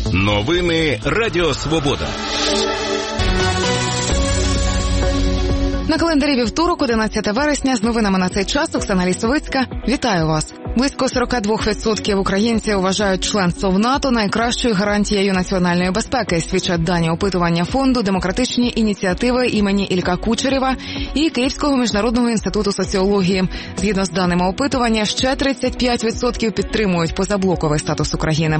Новини Радіо Свобода. На календарі вівторок, 11 вересня, з новинами на цей час Оксана Лісовицька. Вітаю вас. Близько 42% українців вважають членство в НАТО найкращою гарантією національної безпеки, свідчать дані опитування фонду «Демократичні ініціативи» імені Ілька Кучерєва і Київського міжнародного інституту соціології. Згідно з даними опитування, ще 35% підтримують позаблоковий статус України.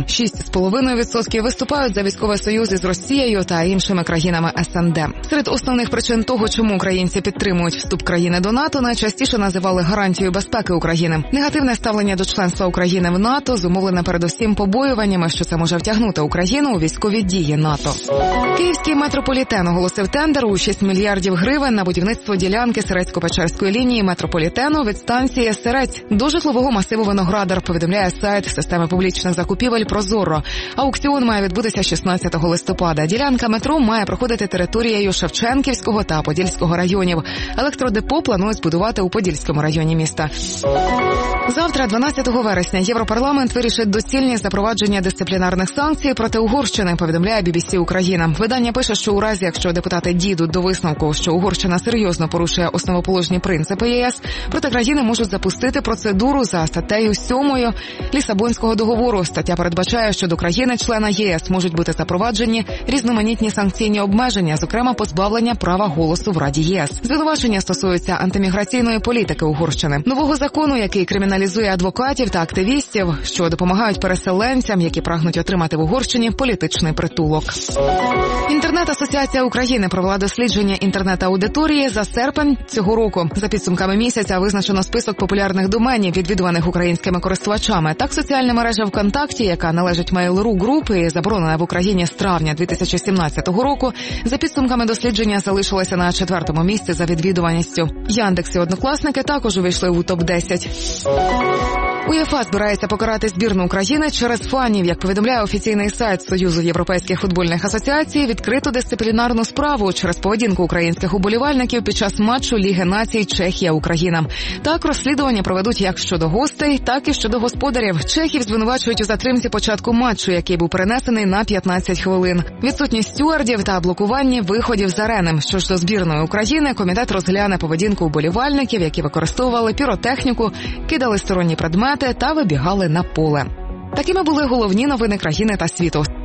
6,5% виступають за військовий союз із Росією та іншими країнами СНД. Серед основних причин того, чому українці підтримують вступ країни до НАТО, найчастіше називали гарантією безпеки України. Негативне ставлення до членства України в НАТО зумовлене передусім побоюваннями, що це може втягнути Україну у військові дії НАТО. Київський метрополітен оголосив тендер у 6 мільярдів гривень на будівництво ділянки Сирецько-Печерської лінії метрополітену від станції Сирець до житлового масиву Виноградар, повідомляє сайт системи публічних закупівель «Прозоро». Аукціон має відбутися 16 листопада. Ділянка метро має проходити територією Шевченківського та Подільського районів. Електродепо планують збудувати у Подільському районі міста. Завтра, 12 вересня, Європарламент вирішить доцільність запровадження дисциплінарних санкцій проти Угорщини, повідомляє BBC Україна. Видання пише, що у разі, якщо депутати дійдуть до висновку, що Угорщина серйозно порушує основоположні принципи ЄС, проти країни можуть запустити процедуру за статтею 7 Лісабонського договору. Стаття передбачає, що до країни-члена ЄС можуть бути запроваджені різноманітні санкційні обмеження, зокрема позбавлення права голосу в Раді ЄС. Звинувачення стосуються антиміграційної політики Угорщини, нового закону, який криміналізує адвокатів та активістів, що допомагають переселенцям, які прагнуть отримати в Угорщині політичний притулок. Інтернет-асоціація України провела дослідження інтернет-аудиторії за серпень цього року. За підсумками місяця визначено список популярних доменів, відвідуваних українськими користувачами. Так, соціальна мережа ВКонтакті, яка належить Mail.ru Group і заборонена в Україні з травня 2017 року, за підсумками дослідження залишилася на 4-му місці за відвідуваністю. Яндекс і Однокласники також увійшли у топ-10. УЄФА збирається покарати збірну України через фанів. Як повідомляє офіційний сайт Союзу європейських футбольних асоціацій, відкрито дисциплінарну справу через поведінку українських уболівальників під час матчу Ліги націй Чехія-Україна. Так, розслідування проведуть як щодо гостей, так і щодо господарів. Чехів звинувачують у затримці початку матчу, який був перенесений на 15 хвилин. Відсутність стюардів та блокуванні виходів з арени. Що ж до збірної України, комітет розгляне поведінку уболівальників, які використовували піротехніку, кидали сторонні предмети та вибігали на поле. Такими були головні новини країни та світу.